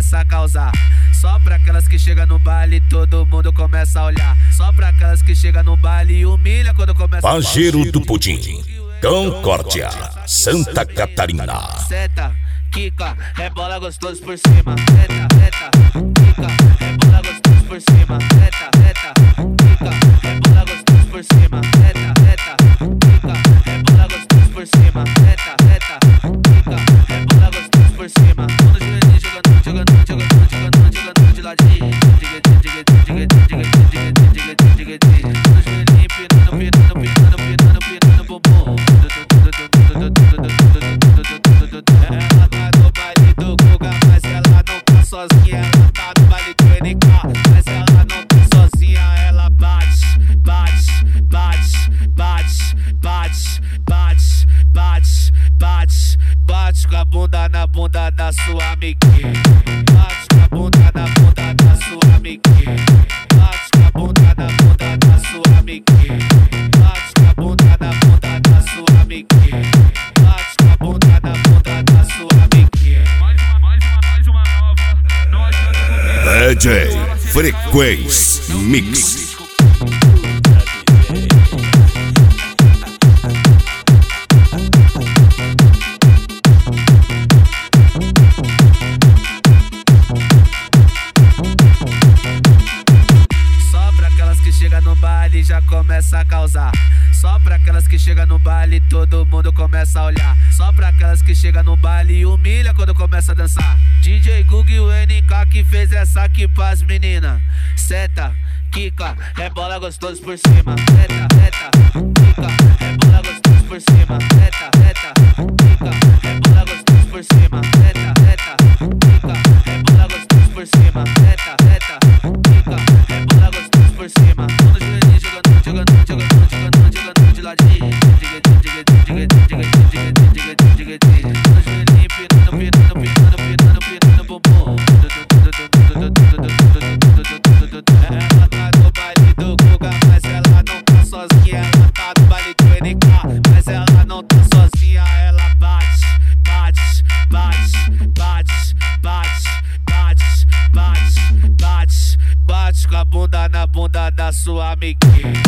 começa a causar. Só pra aquelas que chegam no baile, todo mundo começa a olhar. Só pra aquelas que chegam no baile e humilha quando começa a Pajeiro do Pudim, Concórdia, Santa Catarina. Seta, quica, rebola gostoso por cima. Seta, seta, quica, rebola gostoso por cima. Seta, seta, quica, rebola gostoso por cima. Seta, seta, quica, rebola gostoso por cima. Seta, seta, quica, rebola gostoso por cima. Quando o joelhinho jogando de ladinho. Quando o joelhinho pirando bumbum. Ela tá no baile do Guga, mas ela não tá sozinha. Ela tá no baile do NK, mas ela não tá sozinha. Ela bate, bate, bate, bate, bate, bate, bate, bate, bate com a bunda na bunda da sua amiguinha. Bate com a bunda na bunda da sua amiguinha. Bate com a bunda na bunda da sua amiguinha. Bate com a bunda na bunda da sua amiguinha. Bate com a bunda na bunda da sua amiguinha. Mais uma nova. DJ Frequência Mix. Só pra aquelas que chegam no baile já começa a causar. Só pra aquelas que chegam no baile todo mundo começa a olhar. Só pra aquelas que chegam no baile e humilha quando começa a dançar. DJ Guga e o NK que fez essa aqui pras meninas. Seta, quica, rebola gostoso por cima. Seta, seta, quica, rebola gostoso por cima. Seta, seta, quica, rebola gostoso por cima. Seta, seta, quica, rebola gostoso por cima. Seta, seta, quica, rebola gostoso por cima. Quando o joelhinho jogando de ladinho. Quando o joelhinho pirando bumbum. Ela tá no baile do Guga, mas ela não tá sozinha. Ela tá no baile do NK, mas ela não tá sozinha. Ela bate, bate, bate, bate, bate, bate, bate, bate, bate com a bunda na bunda da sua amiguinha.